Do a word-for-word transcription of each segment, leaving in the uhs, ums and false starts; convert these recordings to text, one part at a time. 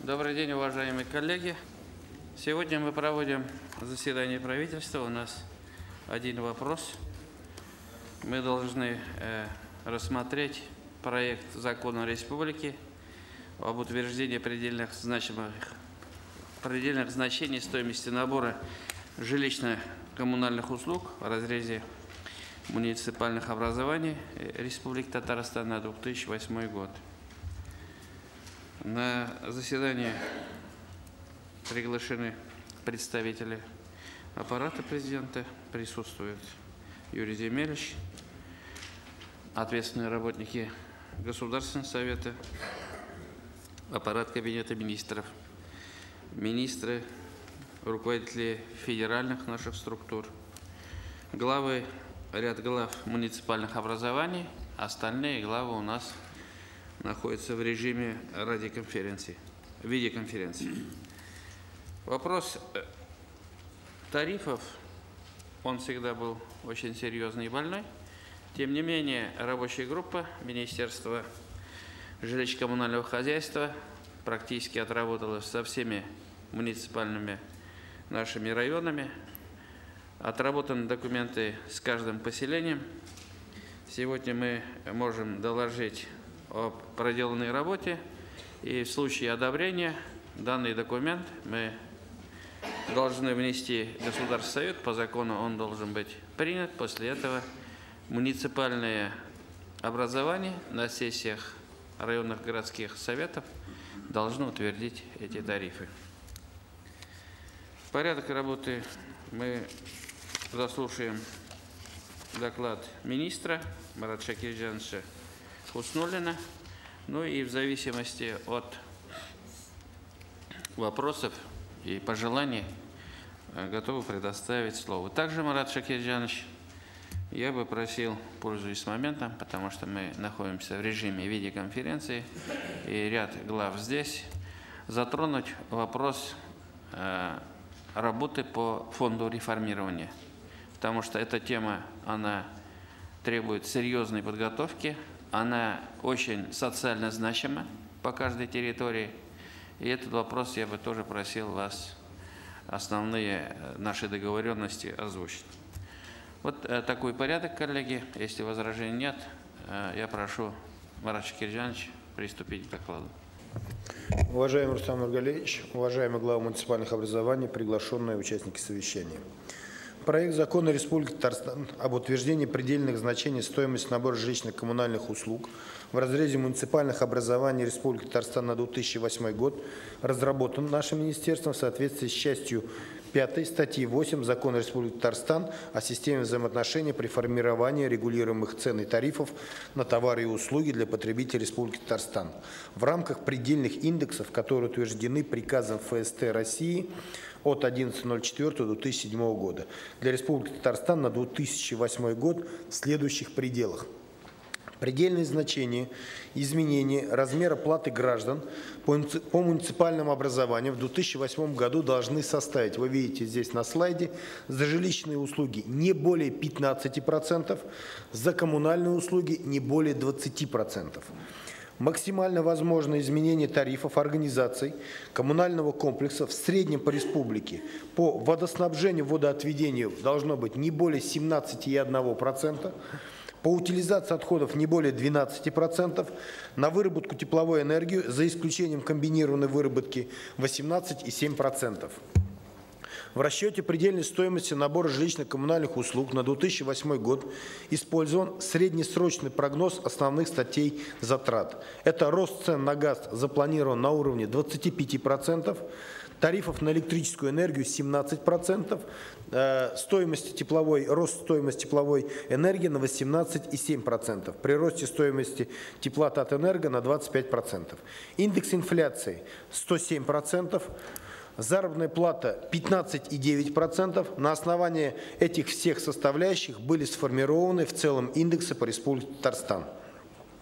Добрый день, уважаемые коллеги. Сегодня мы проводим заседание правительства. У нас один вопрос. Мы должны э, рассмотреть проект закона Республики об утверждении предельных, значимых, предельных значений стоимости набора жилищно-коммунальных услуг в разрезе муниципальных образований Республики Татарстан на две тысячи восьмой год. На заседание приглашены представители аппарата президента, присутствует Юрий Земельевич, ответственные работники Государственного совета, аппарат Кабинета министров, министры, руководители федеральных наших структур, главы, ряд глав муниципальных образований, остальные главы у нас находятся в режиме радиоконференции, видеоконференции. Вопрос тарифов, он всегда был очень серьезный и больной. Тем не менее, рабочая группа Министерства жилищно-коммунального хозяйства практически отработала со всеми муниципальными нашими районами. Отработаны документы с каждым поселением. Сегодня мы можем доложить о проделанной работе, и в случае одобрения данный документ мы должны внести в Государственный совет. По закону он должен быть принят. После этого муниципальное образование на сессиях районных городских советов должно утвердить эти тарифы. Порядок работы мы заслушаем доклад министра Марата Шакирджановича Хуснуллина, ну и в зависимости от вопросов и пожеланий готовы предоставить слово. Также, Марат Шакирджанович, я бы просил, пользуясь моментом, потому что мы находимся в режиме видеоконференции, и ряд глав здесь, затронуть вопрос э, работы по фонду реформирования, потому что эта тема, она требует серьезной подготовки, она очень социально значима по каждой территории, и этот вопрос я бы тоже просил вас основные наши договоренности озвучить. Вот э, такой порядок, коллеги. Если возражений нет, э, я прошу Марата Шакирджановича приступить к докладу. Уважаемый Рустам Нургалиевич, уважаемые главы муниципальных образований, приглашенные участники совещания. Проект закона Республики Татарстан об утверждении предельных значений стоимости набора жилищно-коммунальных услуг в разрезе муниципальных образований Республики Татарстан на две тысячи восьмой год разработан нашим министерством в соответствии с частью пятой статьи восемь Закона Республики Татарстан о системе взаимоотношений при формировании регулируемых цен и тарифов на товары и услуги для потребителей Республики Татарстан в рамках предельных индексов, которые утверждены приказом эф эс тэ России от одиннадцатого ноль четвёртого две тысячи седьмого года для Республики Татарстан на две тысячи восьмой год в следующих пределах. Предельные значения изменения размера платы граждан по, по муниципальному образованию в две тысячи восьмом году должны составить, вы видите здесь на слайде, за жилищные услуги не более пятнадцати процентов, за коммунальные услуги не более двадцати процентов. Максимально возможное изменение тарифов организаций коммунального комплекса в среднем по республике по водоснабжению, водоотведению должно быть не более семнадцати и одного процента, по утилизации отходов не более двенадцати процентов, на выработку тепловой энергии, за исключением комбинированной выработки, восемнадцать и семь десятых процента. В расчете предельной стоимости набора жилищно-коммунальных услуг на две тысячи восьмой год использован среднесрочный прогноз основных статей затрат. Это рост цен на газ запланирован на уровне двадцати пяти процентов, тарифов на электрическую энергию семнадцать процентов, э, стоимости тепловой, рост стоимости тепловой энергии на восемнадцать и семь десятых процента, при росте стоимости тепла Татэнерго на двадцать пять процентов. Индекс инфляции сто семь процентов. Заработная плата пятнадцать и девять десятых процента. На основании этих всех составляющих были сформированы в целом индексы по Республике Татарстан.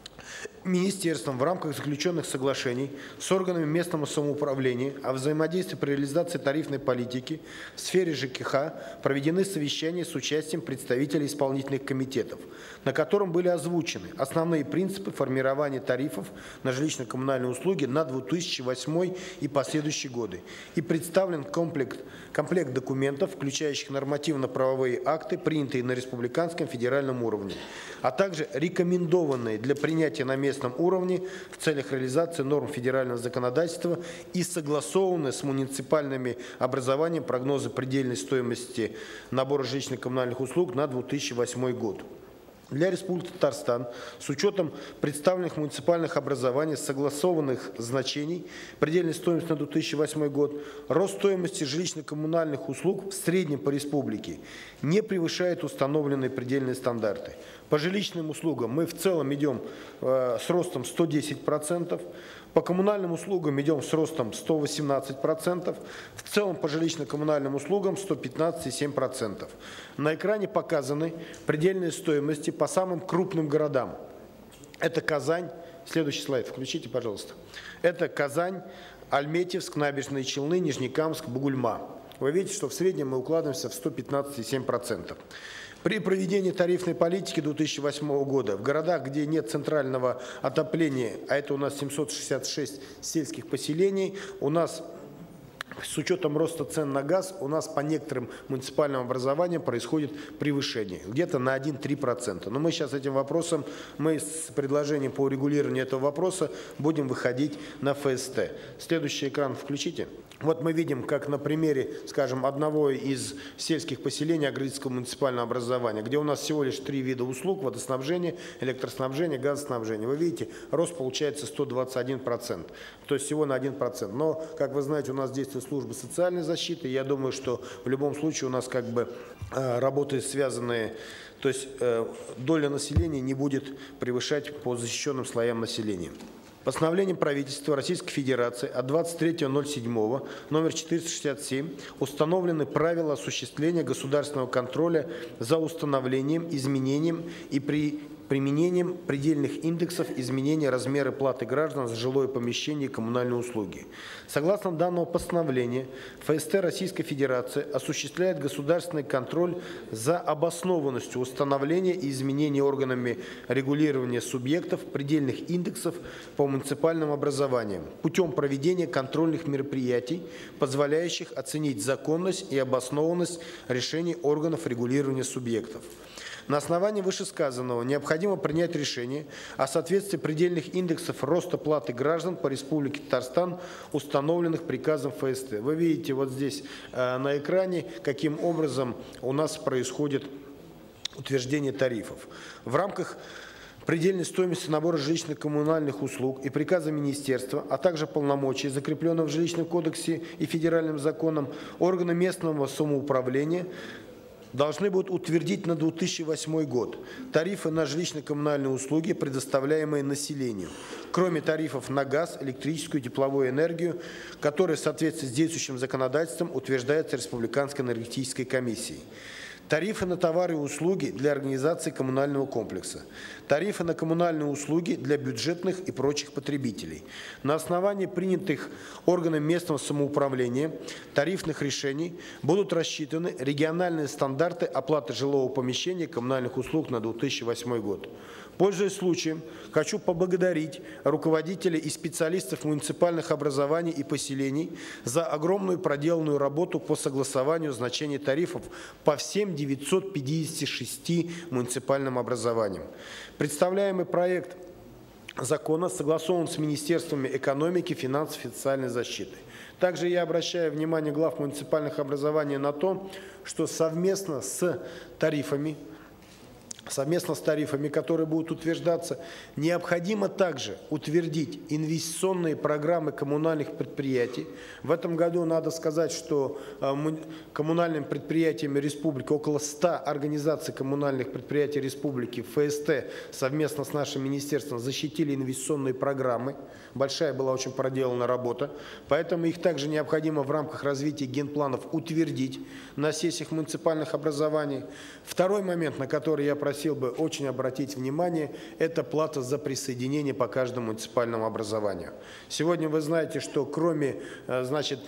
Министерством в рамках заключенных соглашений с органами местного самоуправления о взаимодействии при реализации тарифной политики в сфере ЖКХ проведены совещания с участием представителей исполнительных комитетов, на котором были озвучены основные принципы формирования тарифов на жилищно-коммунальные услуги на две тысячи восьмой и последующие годы и представлен комплект, комплект документов, включающих нормативно-правовые акты, принятые на республиканском федеральном уровне, а также рекомендованные для принятия на местном уровне в целях реализации норм федерального законодательства и согласованные с муниципальными образованиями прогнозы предельной стоимости набора жилищно-коммунальных услуг на две тысячи восьмой год. Для Республики Татарстан с учетом представленных муниципальных образований, согласованных значений, предельной стоимости на две тысячи восьмой год, рост стоимости жилищно-коммунальных услуг в среднем по республике не превышает установленные предельные стандарты. По жилищным услугам мы в целом идем э, с ростом сто десять процентов, по коммунальным услугам идем с ростом сто восемнадцать процентов, в целом по жилищно-коммунальным услугам сто пятнадцать целых семь десятых процента. На экране показаны предельные стоимости по самым крупным городам. Это Казань, следующий слайд, включите, пожалуйста. Это Казань, Альметьевск, Набережные Челны, Нижнекамск, Бугульма. Вы видите, что в среднем мы укладываемся в сто пятнадцать целых семь десятых процента. При проведении тарифной политики две тысячи восьмого года в городах, где нет центрального отопления, а это у нас семьсот шестьдесят шесть сельских поселений, у нас с учетом роста цен на газ, у нас по некоторым муниципальным образованиям происходит превышение, где-то на один-три процента. Но мы сейчас этим вопросом, мы с предложением по урегулированию этого вопроса будем выходить на эф эс тэ. Следующий экран включите. Вот мы видим, как на примере, скажем, одного из сельских поселений Агрыцкого муниципального образования, где у нас всего лишь три вида услуг: водоснабжение, электроснабжение, газоснабжение. Вы видите, рост получается сто двадцать один процент, то есть всего на один процент. Но, как вы знаете, у нас действует служба социальной защиты. Я думаю, что в любом случае у нас как бы работы связанные, то есть доля населения не будет превышать по защищенным слоям населения. Постановлением правительства Российской Федерации от двадцать третьего ноль седьмого номер четыреста шестьдесят семь установлены правила осуществления государственного контроля за установлением, изменением и при применением предельных индексов изменения размера платы граждан за жилое помещение и коммунальные услуги. Согласно данного постановления, эф эс тэ Российской Федерации осуществляет государственный контроль за обоснованностью установления и изменения органами регулирования субъектов предельных индексов по муниципальным образованиям путем проведения контрольных мероприятий, позволяющих оценить законность и обоснованность решений органов регулирования субъектов. На основании вышесказанного необходимо принять решение о соответствии предельных индексов роста платы граждан по Республике Татарстан, установленных приказом эф эс тэ. Вы видите вот здесь э, на экране, каким образом у нас происходит утверждение тарифов. В рамках предельной стоимости набора жилищно-коммунальных услуг и приказа министерства, а также полномочий, закрепленных в Жилищном кодексе и федеральным законом, органы местного самоуправления должны будут утвердить на две тысячи восьмой год тарифы на жилищно-коммунальные услуги, предоставляемые населению, кроме тарифов на газ, электрическую и тепловую энергию, которые в соответствии с действующим законодательством утверждаются Республиканской энергетической комиссией. Тарифы на товары и услуги для организации коммунального комплекса. Тарифы на коммунальные услуги для бюджетных и прочих потребителей. На основании принятых органами местного самоуправления тарифных решений будут рассчитаны региональные стандарты оплаты жилого помещения и коммунальных услуг на две тысячи восьмой год. Пользуясь случаем, хочу поблагодарить руководителей и специалистов муниципальных образований и поселений за огромную проделанную работу по согласованию значений тарифов по всем девятьсот пятидесяти шести муниципальным образованиям. Представляемый проект закона согласован с Министерствами экономики, финансов и социальной защиты. Также я обращаю внимание глав муниципальных образований на то, что совместно с тарифами, Совместно с тарифами, которые будут утверждаться, необходимо также утвердить инвестиционные программы коммунальных предприятий. В этом году надо сказать, что коммунальными предприятиями республики, около ста организаций коммунальных предприятий республики, эф эс тэ совместно с нашим министерством защитили инвестиционные программы. Большая была очень проделана работа. Поэтому их также необходимо в рамках развития генпланов утвердить на сессиях муниципальных образований. Второй момент, на который я просил просил бы очень обратить внимание, это плата за присоединение по каждому муниципальному образованию. Сегодня вы знаете, что кроме, значит,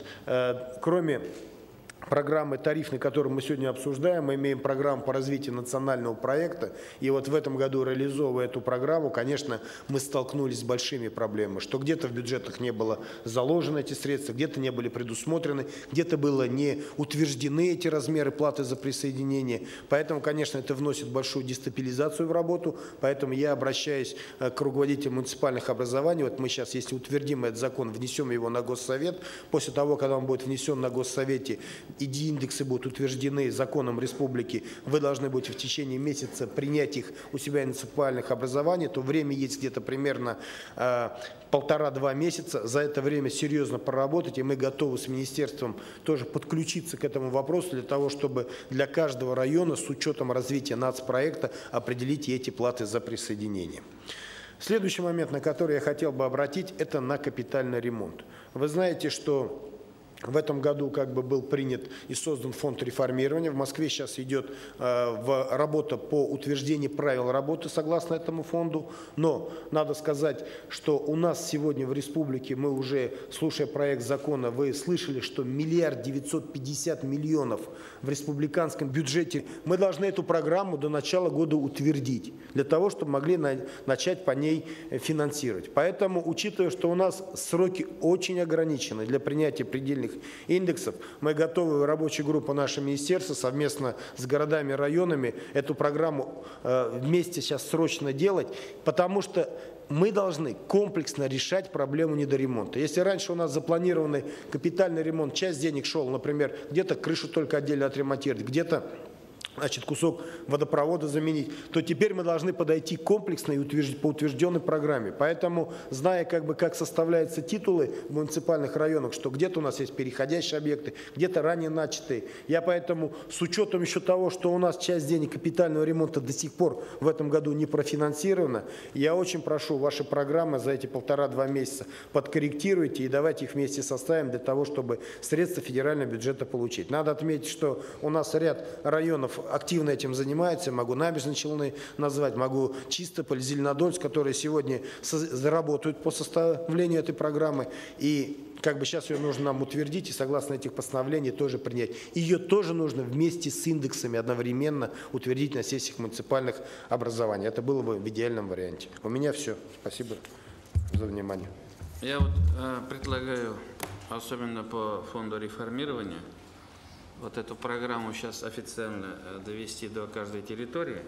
кроме программы тарифной, которую мы сегодня обсуждаем, мы имеем программу по развитию национального проекта. И вот в этом году, реализовывая эту программу, конечно, мы столкнулись с большими проблемами, что где-то в бюджетах не было заложено эти средства, где-то не были предусмотрены, где-то было не утверждены эти размеры платы за присоединение. Поэтому, конечно, это вносит большую дестабилизацию в работу. Поэтому я обращаюсь к руководителям муниципальных образований. Вот мы сейчас, если утвердим этот закон, внесем его на Госсовет. После того, когда он будет внесен на Госсовете, и индексы будут утверждены законом республики, вы должны будете в течение месяца принять их у себя в муниципальных образованиях, то время есть где-то примерно э, полтора-два месяца. За это время серьезно проработать, и мы готовы с министерством тоже подключиться к этому вопросу для того, чтобы для каждого района с учетом развития нацпроекта определить эти платы за присоединение. Следующий момент, на который я хотел бы обратить, это на капитальный ремонт. Вы знаете, что в этом году как бы был принят и создан фонд реформирования. В Москве сейчас идет э, в работа по утверждению правил работы согласно этому фонду. Но надо сказать, что у нас сегодня в республике, мы уже, слушая проект закона, вы слышали, что миллиард девятьсот пятьдесят миллионов в республиканском бюджете. Мы должны эту программу до начала года утвердить, для того, чтобы могли на, начать по ней финансировать. Поэтому, учитывая, что у нас сроки очень ограничены для принятия предельных индексов, мы готовы, рабочая группа нашего министерства совместно с городами и районами эту программу э, вместе сейчас срочно делать, потому что мы должны комплексно решать проблему недоремонта. Если раньше у нас запланированный капитальный ремонт, часть денег шел, например, где-то крышу только отдельно отремонтировать, где-то значит, кусок водопровода заменить, то теперь мы должны подойти комплексно и утверждать, по утвержденной программе. Поэтому, зная, как бы, как составляются титулы в муниципальных районах, что где-то у нас есть переходящие объекты, где-то ранее начатые, я поэтому, с учетом еще того, что у нас часть денег капитального ремонта до сих пор в этом году не профинансирована, я очень прошу ваши программы за эти полтора-два месяца подкорректируйте и давайте их вместе составим для того, чтобы средства федерального бюджета получить. Надо отметить, что у нас ряд районов активно этим занимается, могу Набережные Челны назвать, могу Чистополь, Зеленодольск, которые сегодня заработают по составлению этой программы. И как бы сейчас ее нужно нам утвердить и согласно этих постановлений тоже принять. Ее тоже нужно вместе с индексами одновременно утвердить на сессиях муниципальных образований. Это было бы в идеальном варианте. У меня все. Спасибо за внимание. Я вот э, предлагаю, особенно по фонду реформирования, вот эту программу сейчас официально довести до каждой территории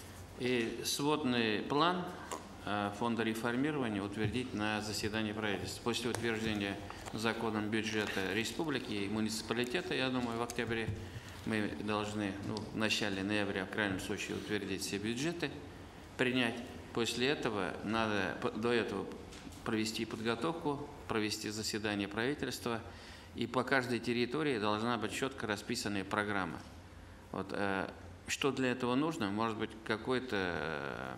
и сводный план фонда реформирования утвердить на заседании правительства. После утверждения законом бюджета республики и муниципалитета, я думаю, в октябре мы должны, ну, в начале ноября, в крайнем случае, утвердить все бюджеты, принять. После этого надо до этого провести подготовку, провести заседание правительства. И по каждой территории должна быть четко расписанная программа. Вот, э, что для этого нужно? Может быть, какой-то э,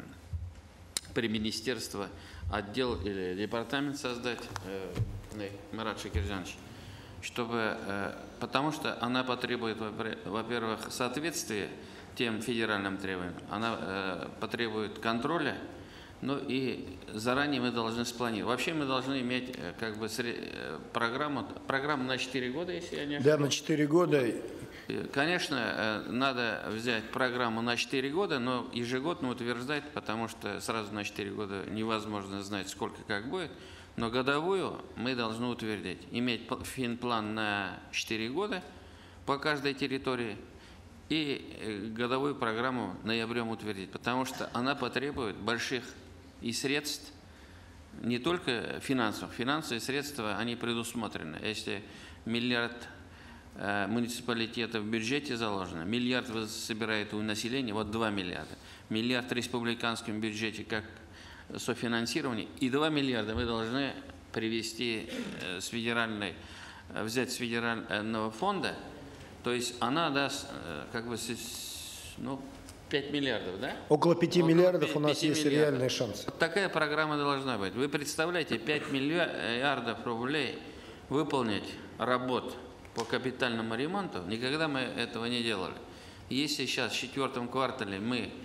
при министерстве отдел или департамент создать, э, Марат Шакиржанович, чтобы, э, потому что она потребует, во-первых, соответствия тем федеральным требованиям, она э, потребует контроля. Ну и заранее мы должны спланировать. Вообще мы должны иметь как бы программу, программу на четыре года, если я не ошибаюсь. Да, на четыре года. Конечно, надо взять программу на четыре года, но ежегодно утверждать, потому что сразу на четыре года невозможно знать, сколько как будет. Но годовую мы должны утвердить. Иметь финплан на четыре года по каждой территории и годовую программу ноябрем утвердить, потому что она потребует больших и средств, не только финансов. Финансовые средства, они предусмотрены. Если миллиард э, муниципалитетов в бюджете заложено, миллиард вы собираете у населения, вот два миллиарда. Миллиард в республиканском бюджете как софинансирование, и два миллиарда вы должны привести э, с федеральной, э, взять с федерального фонда, то есть она даст э, как бы, ну, пять миллиардов, да? Около пяти Около миллиардов пяти у нас есть миллиардов. реальные шансы. Вот такая программа должна быть. Вы представляете, пять миллиардов рублей выполнить работ по капитальному ремонту, никогда мы этого не делали. Если сейчас в четвертом квартале мы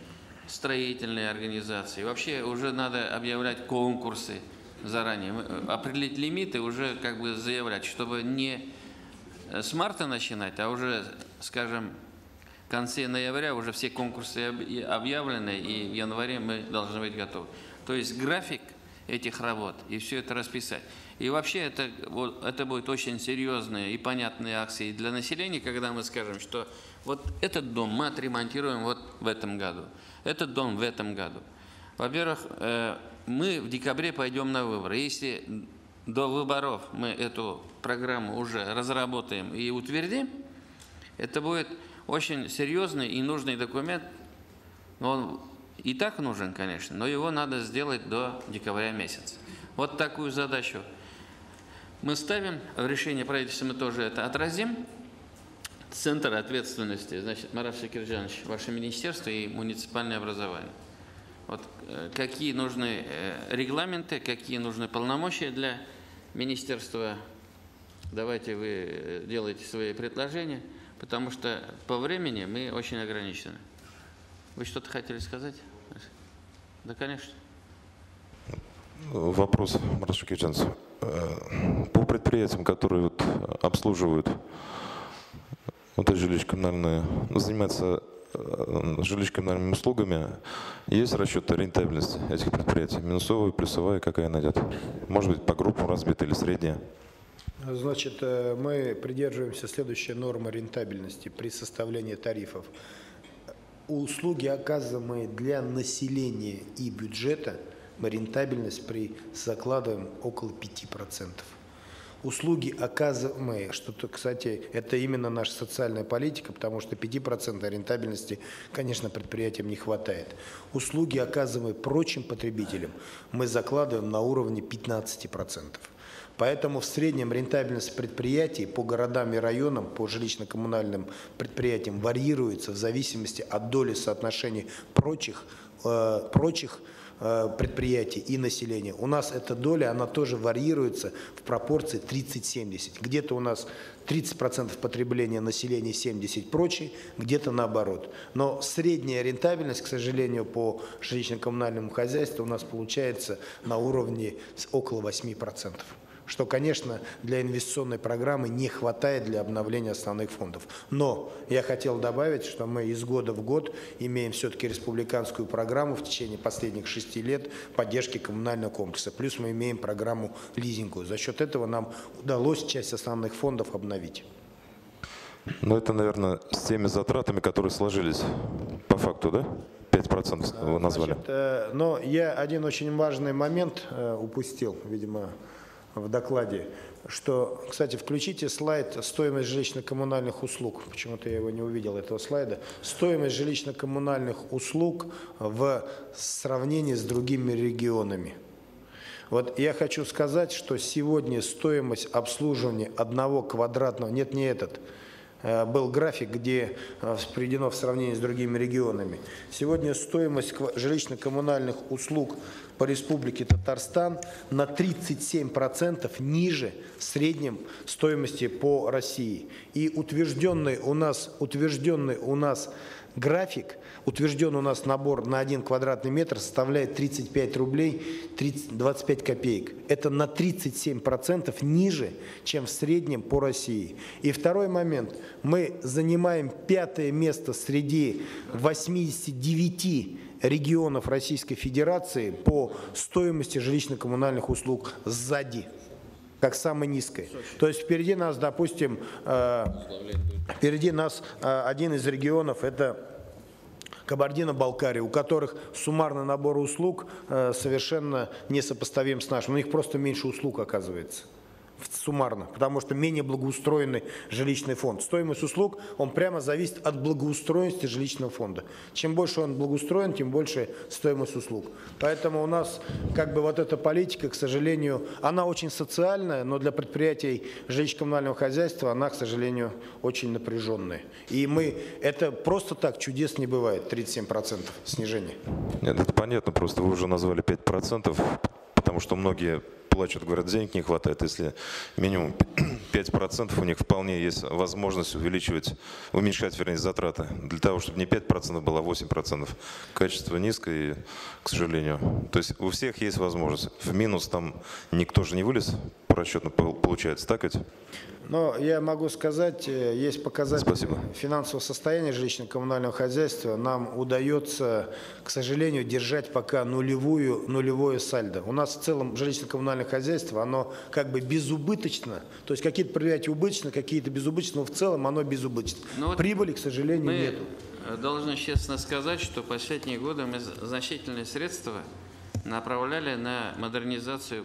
строительные организации. Вообще уже надо объявлять конкурсы заранее, определить лимиты, уже как бы заявлять, чтобы не с марта начинать, а уже, скажем, в конце ноября уже все конкурсы объявлены, и в январе мы должны быть готовы. То есть график этих работ и все это расписать. И вообще это, вот, это будет очень серьезные и понятные акции для населения, когда мы скажем, что вот этот дом мы отремонтируем вот в этом году, этот дом в этом году. Во-первых, мы в декабре пойдем на выборы. Если до выборов мы эту программу уже разработаем и утвердим, это будет очень серьезный и нужный документ. Он и так нужен, конечно, но его надо сделать до декабря месяца. Вот такую задачу мы ставим. В решении правительства мы тоже это отразим. Центр ответственности, значит, Марат Шакирджанович, ваше министерство и муниципальное образование. Вот какие нужны регламенты, какие нужны полномочия для министерства. Давайте вы делайте свои предложения, потому что по времени мы очень ограничены. Вы что-то хотели сказать? Да, конечно. Вопрос, Марат Шакирджанович. По предприятиям, которые вот обслуживают вот эти жилищно-коммунальные, занимаются жилищно-коммунальными услугами, есть расчет рентабельности этих предприятий? Минусовая, плюсовая, какая найдет? Может быть, по группам разбита или средняя? Значит, мы придерживаемся следующей нормы рентабельности при составлении тарифов. Услуги, оказываемые для населения и бюджета, мы рентабельность при закладываем около пяти процентов. Услуги, оказываемые, что, кстати, это именно наша социальная политика, потому что пяти процентов рентабельности, конечно, предприятиям не хватает. Услуги, оказываемые прочим потребителям, мы закладываем на уровне пятнадцати процентов. Поэтому в среднем рентабельность предприятий по городам и районам, по жилищно-коммунальным предприятиям варьируется в зависимости от доли соотношений прочих, э, прочих предприятий и населения. У нас эта доля, она тоже варьируется в пропорции тридцать семьдесят. Где-то у нас тридцать процентов потребления населения, семьдесят процентов прочие, где-то наоборот. Но средняя рентабельность, к сожалению, по жилищно-коммунальному хозяйству у нас получается на уровне около восьми процентов. Что, конечно, для инвестиционной программы не хватает для обновления основных фондов. Но я хотел добавить, что мы из года в год имеем все-таки республиканскую программу в течение последних шести лет поддержки коммунального комплекса. Плюс мы имеем программу лизинговую. За счет этого нам удалось часть основных фондов обновить. Ну, это, наверное, с теми затратами, которые сложились по факту, да? пять процентов вы назвали. Значит, но я один очень важный момент упустил, видимо, в докладе, что, кстати, включите слайд «Стоимость жилищно-коммунальных услуг». Почему-то я его не увидел, этого слайда. Стоимость жилищно-коммунальных услуг в сравнении с другими регионами. Вот я хочу сказать, что сегодня стоимость обслуживания одного квадратного, нет, не этот, был график, где приведено в сравнении с другими регионами. Сегодня стоимость жилищно-коммунальных услуг по Республике Татарстан на тридцать семь процентов ниже средней стоимости по России. И утвержденный у нас, утвержденный у нас график, утвержденный у нас набор на один квадратный метр составляет тридцать пять рублей двадцать пять копеек. Это на тридцать семь процентов ниже, чем в среднем по России. И второй момент. Мы занимаем пятое место среди восьмидесяти девяти регионов Российской Федерации по стоимости жилищно-коммунальных услуг сзади, как самое низкое. То есть впереди нас, допустим, э, впереди нас э, один из регионов – это Кабардино-Балкария, у которых суммарный набор услуг э, совершенно несопоставим с нашим. У них просто меньше услуг оказывается. Суммарно, потому что менее благоустроенный жилищный фонд. Стоимость услуг, он прямо зависит от благоустроенности жилищного фонда. Чем больше он благоустроен, тем больше стоимость услуг. Поэтому у нас как бы вот эта политика, к сожалению, она очень социальная, но для предприятий жилищно-коммунального хозяйства она, к сожалению, очень напряженная. И мы, это просто так чудес не бывает, тридцать семь процентов снижения. Нет, это понятно, просто вы уже назвали пять процентов, потому что многие плачут, говорят, денег не хватает. Если минимум пять процентов, у них вполне есть возможность увеличивать, уменьшать, вернее, затраты. Для того, чтобы не пять процентов было, а восемь процентов. Качество низкое, и, к сожалению. То есть у всех есть возможность. В минус там никто же не вылез, по расчету получается, так ведь? Но я могу сказать, есть показатели Спасибо. финансового состояния жилищно-коммунального хозяйства. Нам удается, к сожалению, держать пока нулевую, нулевое сальдо. У нас в целом жилищно-коммунальное хозяйство, оно как бы безубыточно. То есть какие-то предприятия убыточны, какие-то безубыточны, но в целом оно безубыточно. Ну, вот прибыли, к сожалению, мы нет. должны честно сказать, что последние годы мы значительные средства направляли на модернизацию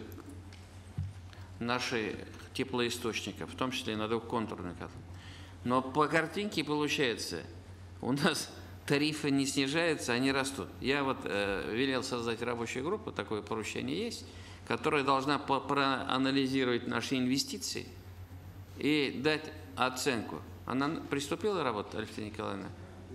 нашей теплоисточников, в том числе и на двухконтурный котел. Но по картинке получается, у нас тарифы не снижаются, они растут. Я вот э, велел создать рабочую группу, такое поручение есть, которая должна проанализировать наши инвестиции и дать оценку. Она приступила работать, Алексея Николаевна?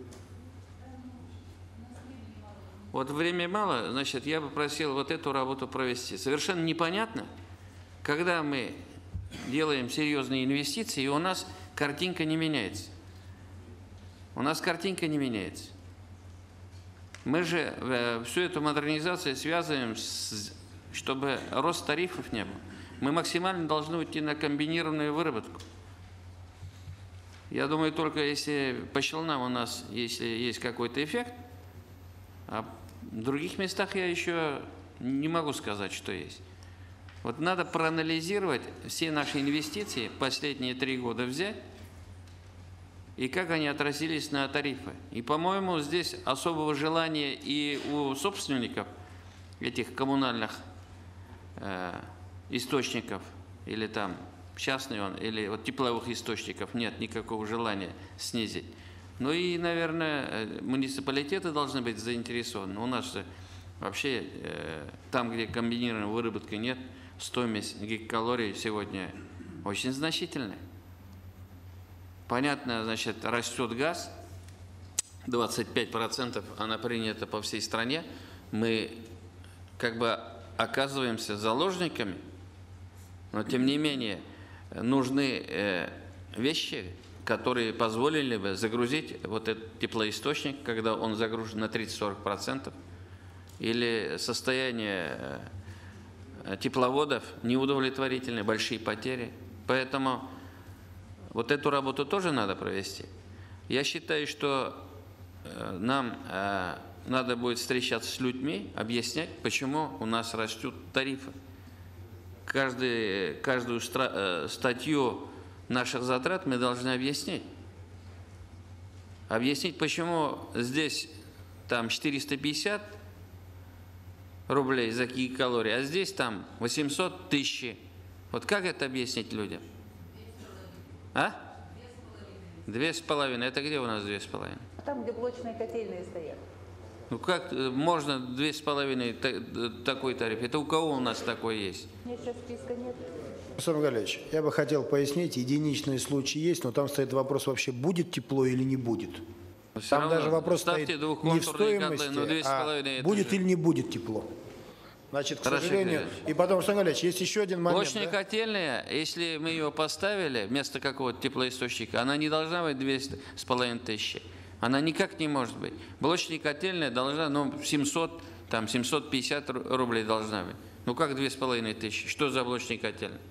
Вот время мало, значит, я бы просил вот эту работу провести. Совершенно непонятно, когда мы делаем серьезные инвестиции, и у нас картинка не меняется. У нас картинка не меняется. Мы же э, всю эту модернизацию связываем, с, чтобы рост тарифов не был. Мы максимально должны уйти на комбинированную выработку. Я думаю, только если по щелнам у нас, если есть какой-то эффект, а в других местах я еще не могу сказать, что есть. Вот надо проанализировать все наши инвестиции, последние три года взять, и как они отразились на тарифы. И, по-моему, здесь особого желания и у собственников этих коммунальных э, источников, или там частный он, или вот тепловых источников нет никакого желания снизить. Ну и, наверное, муниципалитеты должны быть заинтересованы. У нас же вообще э, там, где комбинированной выработки нет, стоимость гигакалорий сегодня очень значительная. Понятно, значит, растет газ, двадцать пять процентов она принята по всей стране. Мы как бы оказываемся заложниками, но тем не менее нужны э, вещи, которые позволили бы загрузить вот этот теплоисточник, когда он загружен на тридцать-сорок процентов, или состояние тепловодов неудовлетворительные, большие потери. Поэтому вот эту работу тоже надо провести. Я считаю, что нам надо будет встречаться с людьми, объяснять, почему у нас растут тарифы. Каждый, каждую статью наших затрат мы должны объяснить. Объяснить, почему здесь там четыреста пятьдесят рублей за гигакалории, а здесь там восемьсот тысяч. Вот как это объяснить людям? А? Две с половиной. Это где у нас две с половиной? Там, где блочные котельные стоят. Ну как можно две с половиной такой тариф? Это у кого у нас такой есть? Нет, сейчас списка нет. Александр Галерьевич, я бы хотел пояснить, единичные случаи есть, но там стоит вопрос вообще, будет тепло или не будет. Все Там равно даже вопрос стоит не в стоимости, котлы, ну, а будет же... или не будет тепло. Значит, к Хорошо, сожалению, и потом, Александр Галерьевич, есть еще один момент. Блочная да? котельная, если мы ее поставили вместо какого-то теплоисточника, она не должна быть двести с половиной тысячи. Она никак не может быть. Блочная котельная должна, ну, семьсот, там, семьсот пятьдесят рублей должна быть. Ну, как две с половиной тысячи? Что за блочная котельная?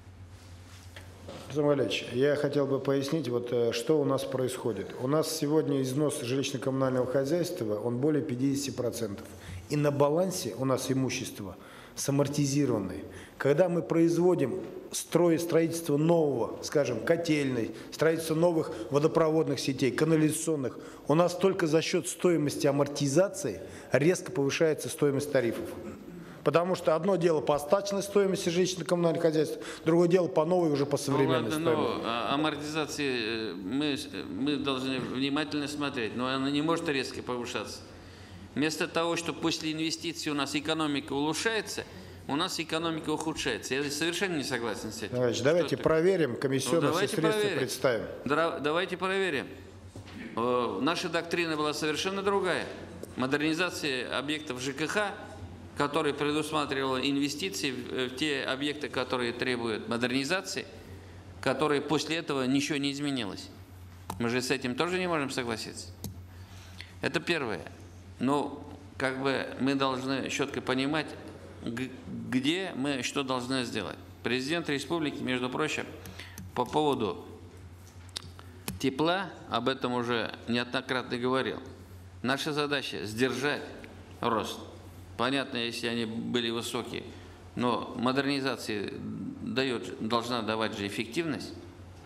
Александр Валерьевич, я хотел бы пояснить, вот, что у нас происходит. У нас сегодня износ жилищно-коммунального хозяйства, он более пятидесяти процентов. И на балансе у нас имущество самортизированное. Когда мы производим строй, строительство нового, скажем, котельной, строительство новых водопроводных сетей, канализационных, у нас только за счет стоимости амортизации резко повышается стоимость тарифов. Потому что одно дело по остаточной стоимости жилищно-коммунального хозяйства, другое дело по новой, уже по современной ну, ладно, стоимости. Ну, амортизации мы, мы должны внимательно смотреть, но она не может резко повышаться. Вместо того, что после инвестиций у нас экономика улучшается, у нас экономика ухудшается. Я совершенно не согласен с этим. Давайте, давайте проверим, комиссионно ну, все средства проверим. представим. Да, давайте проверим. Наша доктрина была совершенно другая. Модернизация объектов ЖКХ который предусматривал инвестиции в, в те объекты, которые требуют модернизации, которые после этого ничего не изменилось. Мы же с этим тоже не можем согласиться. Это первое. Но как бы мы должны четко понимать, где мы что должны сделать. Президент республики, между прочим, по поводу тепла, об этом уже неоднократно говорил. Наша задача – сдержать рост. Понятно, если они были высокие, но модернизация дает, должна давать же эффективность.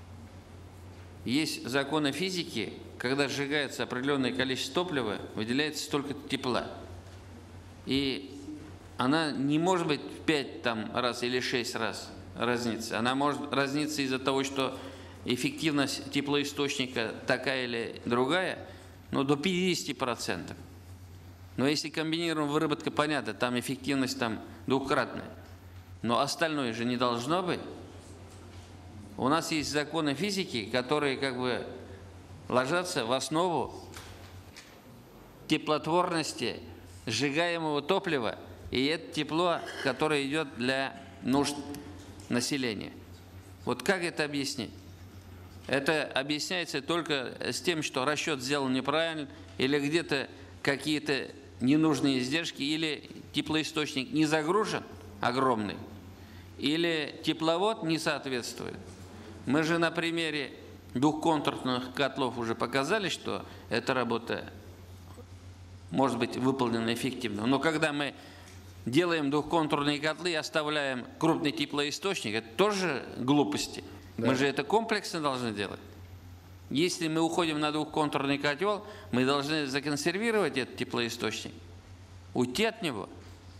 Есть законы физики, когда сжигается определенное количество топлива, выделяется столько тепла. И она не может быть в пять там, раз или шесть раз разниться. Она может разниться из-за того, что эффективность теплоисточника такая или другая, но до пятидесяти процентов. Но если комбинированная выработка, понятно, там эффективность там двукратная. Но остальное же не должно быть. У нас есть законы физики, которые как бы ложатся в основу теплотворности сжигаемого топлива, и это тепло, которое идет для нужд населения. Вот как это объяснить? Это объясняется только с тем, что расчет сделан неправильно, или где-то какие-то ненужные издержки, или теплоисточник не загружен огромный, или тепловод не соответствует. Мы же на примере двухконтурных котлов уже показали, что эта работа может быть выполнена эффективно. Но когда мы делаем двухконтурные котлы и оставляем крупный теплоисточник, это тоже глупости. Да. Мы же это комплексно должны делать. Если мы уходим на двухконтурный котел, мы должны законсервировать этот теплоисточник, уйти от него.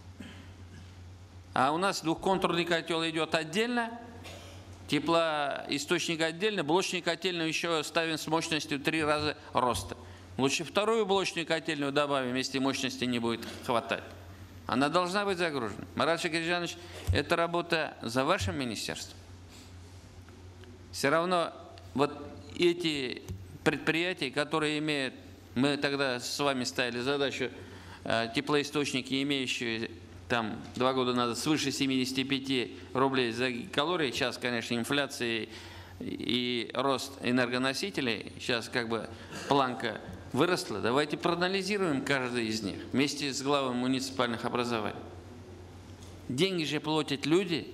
А у нас двухконтурный котел идет отдельно, теплоисточник отдельно, блочную котельную еще ставим с мощностью в три раза роста. Лучше вторую блочную котельную добавим, если мощности не будет хватать. Она должна быть загружена. Марат Шакирджанович, это работа за вашим министерством. Все равно вот эти предприятия, которые имеют, мы тогда с вами ставили задачу, теплоисточники, имеющие там два года назад свыше семидесяти пяти рублей за калорий, сейчас, конечно, инфляция и рост энергоносителей, сейчас как бы планка выросла. Давайте проанализируем каждый из них вместе с главами муниципальных образований. Деньги же платят люди.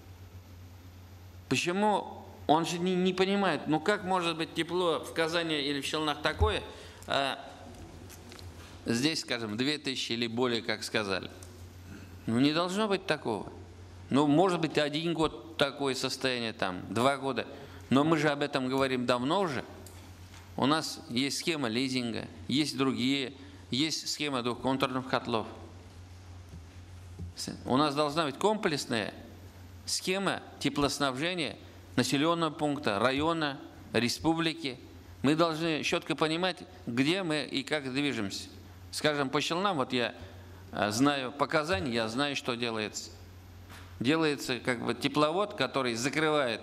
Почему? Он же не, не понимает, ну как может быть тепло в Казани или в Челнах такое, а здесь, скажем, две тысячи или более, как сказали. Ну не должно быть такого. Ну может быть один год такое состояние, там, два года. Но мы же об этом говорим давно уже. У нас есть схема лизинга, есть другие, есть схема двухконтурных котлов. У нас должна быть комплексная схема теплоснабжения населенного пункта, района, республики. Мы должны четко понимать, где мы и как движемся. Скажем, по Челнам, вот я знаю показания, я знаю, что делается. Делается как бы тепловод, который закрывает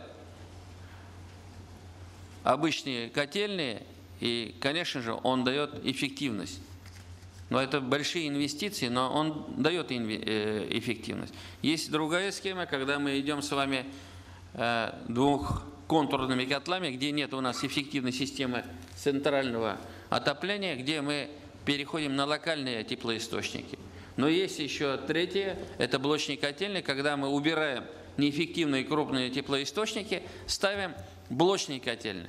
обычные котельные, и, конечно же, он дает эффективность. Но это большие инвестиции, но он дает эффективность. Есть другая схема, когда мы идем с вами двухконтурными котлами, где нет у нас эффективной системы центрального отопления, где мы переходим на локальные теплоисточники. Но есть еще третье, это блочные котельные, когда мы убираем неэффективные крупные теплоисточники, ставим блочные котельные.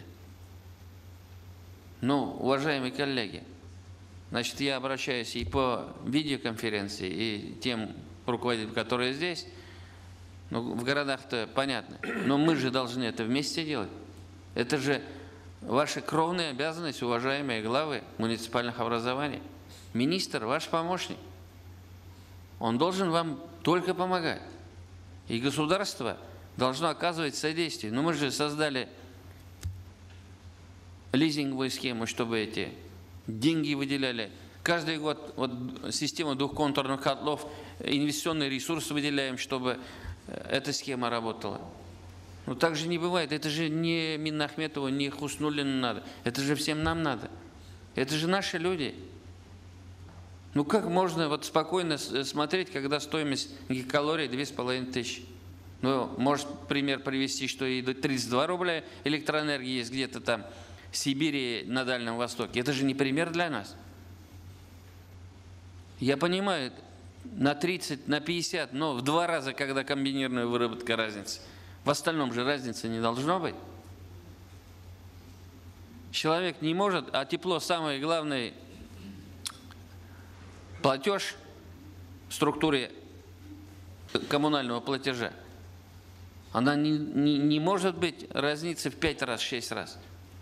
Ну, уважаемые коллеги, значит, я обращаюсь и по видеоконференции, и тем руководителям, которые здесь. Ну, в городах-то понятно, но мы же должны это вместе делать. Это же ваша кровная обязанность, уважаемые главы муниципальных образований. Министр, ваш помощник, он должен вам только помогать. И государство должно оказывать содействие. Но мы же создали лизинговую схему, чтобы эти деньги выделяли. Каждый год вот, система двухконтурных котлов, инвестиционный ресурс выделяем, чтобы эта схема работала. Ну так же не бывает. Это же не Минахметову, не Хуснуллину надо. Это же всем нам надо. Это же наши люди. Ну как можно вот спокойно смотреть, когда стоимость гигакалорий две с половиной тысячи? Ну, может пример привести, что и до тридцати двух рубля электроэнергии есть где-то там в Сибири, на Дальнем Востоке. Это же не пример для нас. Я понимаю, на тридцать, на пятьдесят, но в два раза, когда комбинированная выработка разница. В остальном же разницы не должно быть. Человек не может, а тепло самый главный платеж в структуре коммунального платежа. Она не, не, не может быть разницы в пять раз, шесть раз.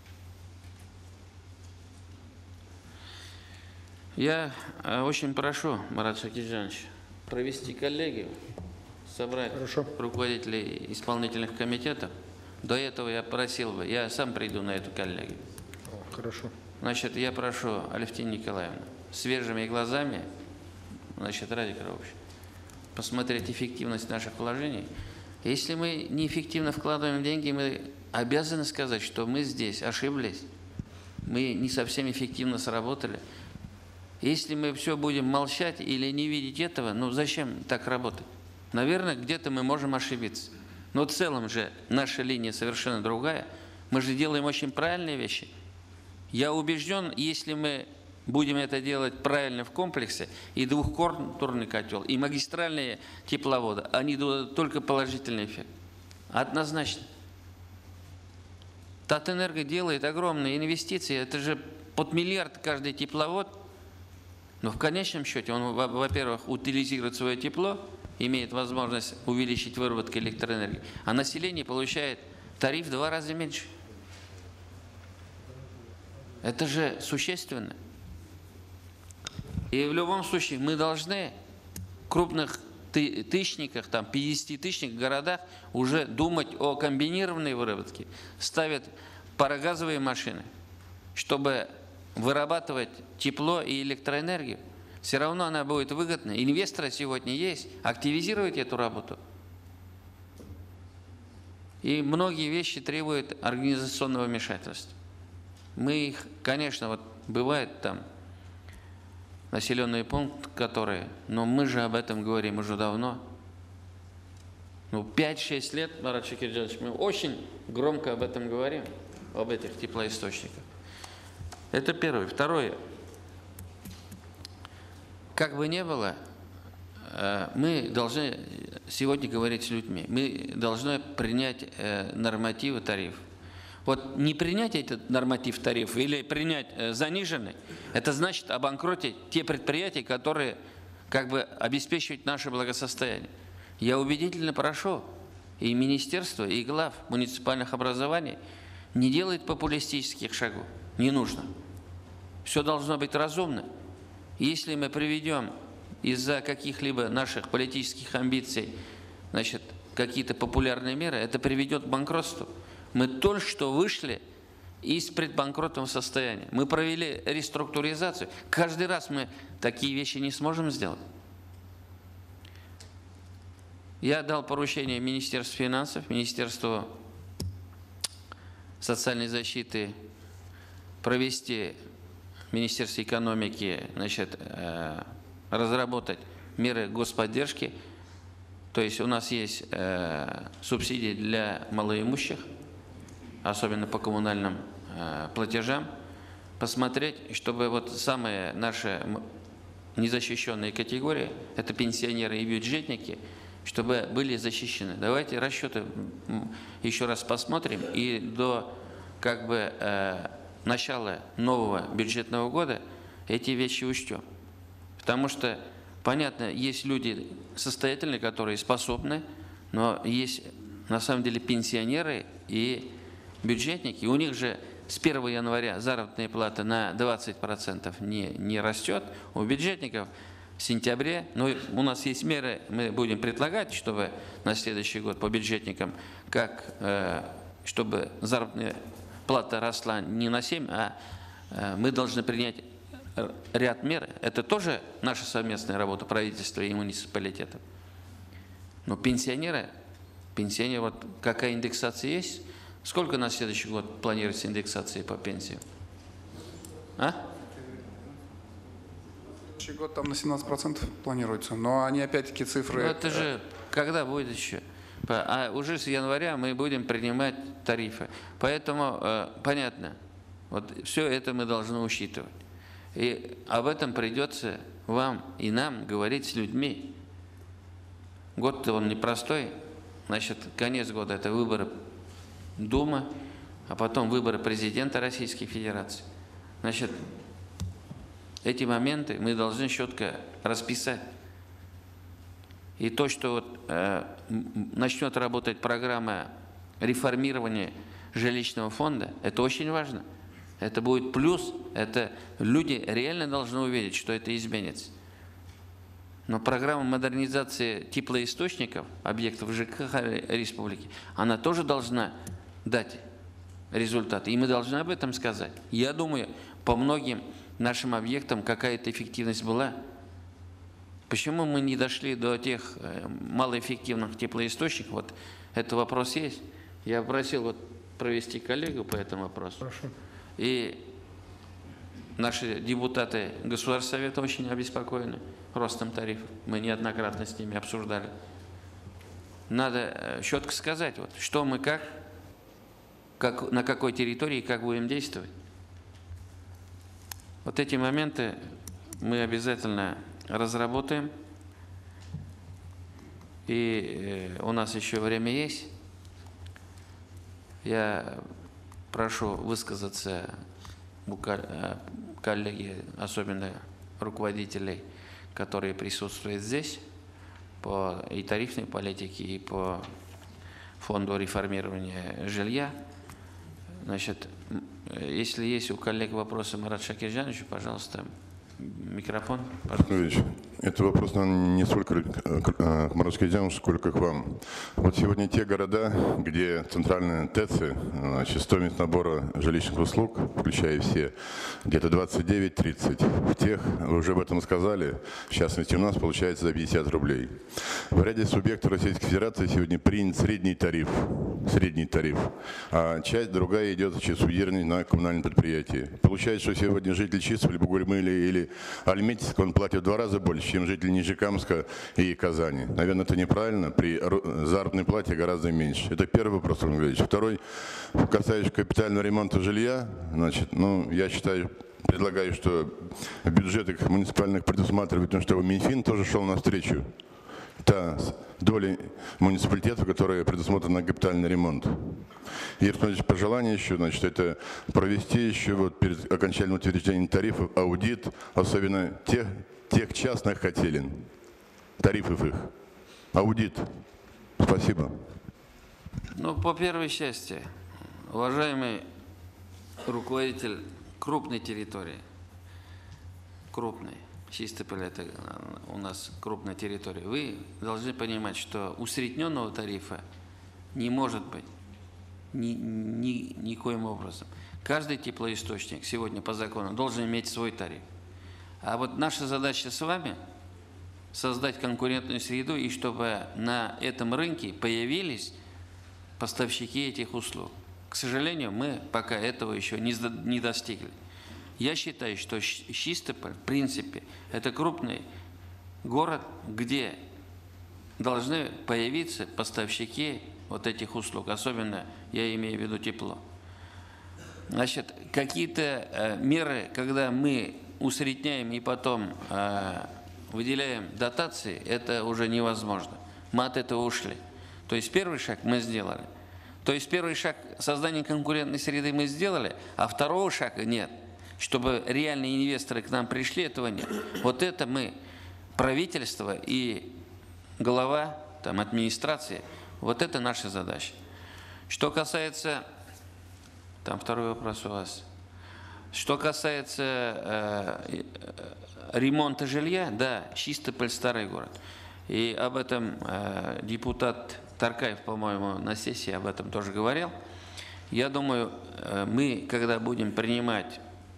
Я очень прошу, Марат Шакирджанович, провести коллегию, собрать Хорошо. руководителей исполнительных комитетов. До этого я просил бы, я сам приду на эту коллегию. О, хорошо. Значит, я прошу Алевтину Николаевну свежими глазами, значит, Радик Раушевич, посмотреть эффективность наших вложений. Если мы неэффективно вкладываем деньги, мы обязаны сказать, что мы здесь ошиблись, мы не совсем эффективно сработали. Если мы все будем молчать или не видеть этого, ну зачем так работать? Наверное, где-то мы можем ошибиться. Но в целом же наша линия совершенно другая. Мы же делаем очень правильные вещи. Я убежден, если мы будем это делать правильно в комплексе, и двухконтурный котел, и магистральные тепловоды, они дадут только положительный эффект. Однозначно. Татэнерго делает огромные инвестиции, это же под миллиард каждый тепловод. Но в конечном счете он, во-первых, утилизирует свое тепло, имеет возможность увеличить выработку электроэнергии, а население получает тариф в два раза меньше. Это же существенно. И в любом случае мы должны в крупных тысячниках, там пятидесятитысячных городах уже думать о комбинированной выработке. Ставят парогазовые машины, чтобы вырабатывать тепло и электроэнергию. Все равно она будет выгодна. Инвесторы сегодня есть. Активизировать эту работу. И многие вещи требуют организационного вмешательства. Мы их, конечно, вот бывает там населенные пункты, которые, но мы же об этом говорим уже давно. Ну, пять-шесть лет, Марат Шакирджанович, мы очень громко об этом говорим, об этих теплоисточниках. Это первое. Второе. Как бы ни было, мы должны сегодня говорить с людьми. Мы должны принять нормативы тарифов. Вот не принять этот норматив тарифа или принять заниженный, это значит обанкротить те предприятия, которые как бы обеспечивают наше благосостояние. Я убедительно прошу и министерство, и глав муниципальных образований не делать популистических шагов. Не нужно. Все должно быть разумно. Если мы приведем из-за каких-либо наших политических амбиций, значит, какие-то популярные меры, это приведет к банкротству. Мы только что вышли из предбанкротного состояния. Мы провели реструктуризацию. Каждый раз мы такие вещи не сможем сделать. Я дал поручение Министерству финансов, Министерству социальной защиты провести, Министерству экономики, значит, разработать меры господдержки. То есть у нас есть субсидии для малоимущих, особенно по коммунальным э, платежам, посмотреть, чтобы вот самые наши незащищенные категории, это пенсионеры и бюджетники, чтобы были защищены. Давайте расчеты еще раз посмотрим, и до как бы э, начала нового бюджетного года эти вещи учтем. Потому что, понятно, есть люди состоятельные, которые способны, но есть на самом деле пенсионеры и бюджетники, у них же с первого января заработная плата на двадцать процентов не, не растет, у бюджетников в сентябре, ну, у нас есть меры, мы будем предлагать, чтобы на следующий год по бюджетникам, как, э, чтобы заработная плата росла не на семь, а э, мы должны принять ряд мер. Это тоже наша совместная работа правительства и муниципалитетов. Но пенсионеры, пенсионеры, вот какая индексация есть? Сколько на следующий год планируется индексации по пенсии? А? Следующий год там на семнадцать процентов планируется, но они опять-таки цифры... Ну, это же когда будет еще? А уже с января мы будем принимать тарифы. Поэтому э, понятно, вот все это мы должны учитывать. И об этом придется вам и нам говорить с людьми. Год-то он непростой. Значит, конец года – это выборы Думы, а потом выборы президента Российской Федерации. Значит, эти моменты мы должны четко расписать. И то, что вот, э, начнет работать программа реформирования жилищного фонда, это очень важно. Это будет плюс, это люди реально должны увидеть, что это изменится. Но программа модернизации теплоисточников, объектов ЖКХ республики, она тоже должна дать результаты. И мы должны об этом сказать. Я думаю, по многим нашим объектам какая-то эффективность была. Почему мы не дошли до тех малоэффективных теплоисточников? Вот этот вопрос есть. Я просил вот провести коллегу по этому вопросу. Прошу. И наши депутаты Государственного совета очень обеспокоены ростом тарифов. Мы неоднократно с ними обсуждали. Надо четко сказать, вот, что мы как, как, на какой территории, как будем действовать. Вот эти моменты мы обязательно разработаем. И у нас еще время есть. Я прошу высказаться коллеги, особенно руководителей, которые присутствуют здесь, по и тарифной политике, и по фонду реформирования жилья. Значит, если есть у коллег вопросы Марат Шакирджановичу, пожалуйста, микрофон. Пожалуйста. Это вопрос, наверное, не столько к Марату Шакирджановичу, сколько к вам. Вот сегодня те города, где центральные ТЭЦы, значит, стоимость набора жилищных услуг, включая все, где-то двадцать девять тридцать. В тех, вы уже об этом сказали, в частности, у нас получается за пятьдесят рублей. В ряде субъектов Российской Федерации сегодня принят средний тариф, средний тариф, а часть другая идет субсидирование на коммунальные предприятия. Получается, что сегодня житель Чистого, Бугульмы или, или Альметьевска, он платит в два раза больше, чем жители Нижнекамска и Казани. Наверное, это неправильно. При заработной плате гораздо меньше. Это первый вопрос, Роман Григорьевич. Второй, касающийся капитального ремонта жилья. Значит, ну, я считаю, предлагаю, что бюджеты муниципальных предусматривают, потому что Минфин тоже шел навстречу. Та доля муниципалитетов, которая предусмотрена на капитальный ремонт. И, значит, пожелание еще, значит, это провести еще вот перед окончательным утверждением тарифов аудит, особенно тех, тех частных котелен, тарифов их. Аудит. Спасибо. Ну, по первой части, уважаемый руководитель крупной территории, крупной, Чистополь — это у нас крупная территория, вы должны понимать, что усредненного тарифа не может быть ни, ни, никоим образом. Каждый теплоисточник сегодня по закону должен иметь свой тариф. А вот наша задача с вами – создать конкурентную среду, и чтобы на этом рынке появились поставщики этих услуг. К сожалению, мы пока этого еще не, не достигли. Я считаю, что Чистополь, в принципе, это крупный город, где должны появиться поставщики вот этих услуг, особенно я имею в виду тепло. Значит, какие-то э, меры, когда мы усредняем и потом э, выделяем дотации, это уже невозможно. Мы от этого ушли. То есть первый шаг мы сделали. То есть первый шаг создания конкурентной среды мы сделали, а второго шага нет. Чтобы реальные инвесторы к нам пришли, этого нет. Вот это мы, правительство и глава там, администрации, вот это наша задача. Что касается, там второй вопрос у вас. Что касается э, ремонта жилья, да, Чистополь — старый город. И об этом э, депутат Таркаев, по-моему, на сессии об этом тоже говорил. Я думаю, э, мы, когда будем принимать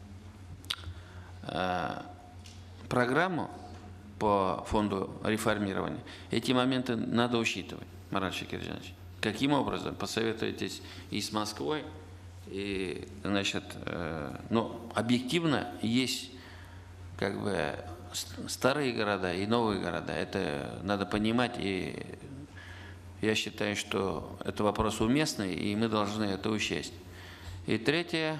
программу по фонду реформирования, эти моменты надо учитывать, Марат Шакирджанович. Каким образом? Посоветуйтесь и с Москвой, и, значит, ну, объективно есть как бы старые города и новые города. Это надо понимать, и я считаю, что это вопрос уместный, и мы должны это учесть. И третье,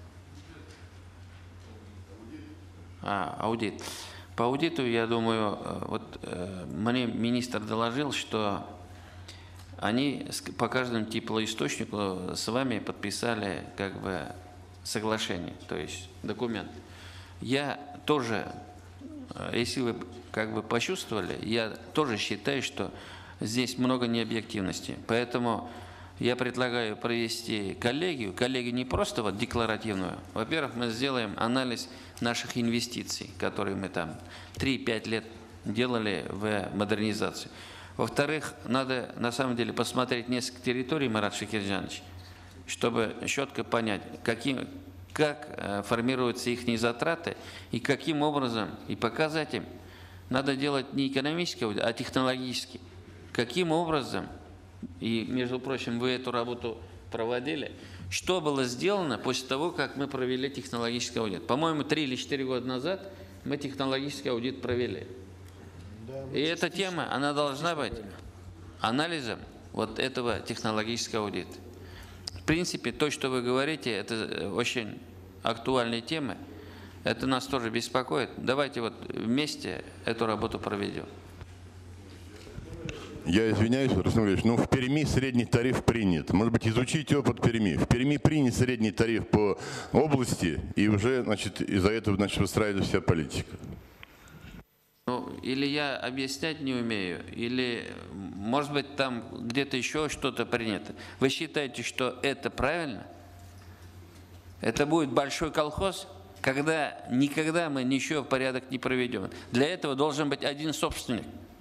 а, аудит. По аудиту, я думаю, вот мне министр доложил, что они по каждому теплоисточнику с вами подписали как бы соглашение, то есть документ. Я тоже, если вы как бы почувствовали, я тоже считаю, что здесь много необъективности. Поэтому я предлагаю провести коллегию, коллегию не просто вот декларативную. Во-первых, мы сделаем анализ наших инвестиций, которые мы там три-пять лет делали в модернизацию. Во-вторых, надо на самом деле посмотреть несколько территорий, Марат Шакирджанович, чтобы четко понять, каким, как формируются их затраты и каким образом, и показать им. Надо делать не экономический, а технологический. Каким образом, и, между прочим, вы эту работу проводили, что было сделано после того, как мы провели технологический аудит. По-моему, три или четыре года назад мы технологический аудит провели. И эта тема, она должна быть анализом вот этого технологического аудита. В принципе, то, что вы говорите, это очень актуальные темы. Это нас тоже беспокоит. Давайте вот вместе эту работу проведем. Я извиняюсь, Руслан Валерьевич, но в Перми средний тариф принят. Может быть, изучите опыт Перми. В Перми принят средний тариф по области, и уже, значит, из-за этого, значит, выстраивается вся политика. Ну, или я объяснять не умею, или, может быть, там где-то еще что-то принято. Вы считаете, что это правильно? Это будет большой колхоз, когда никогда мы ничего в порядок не проведем. Для этого должен быть один собственник.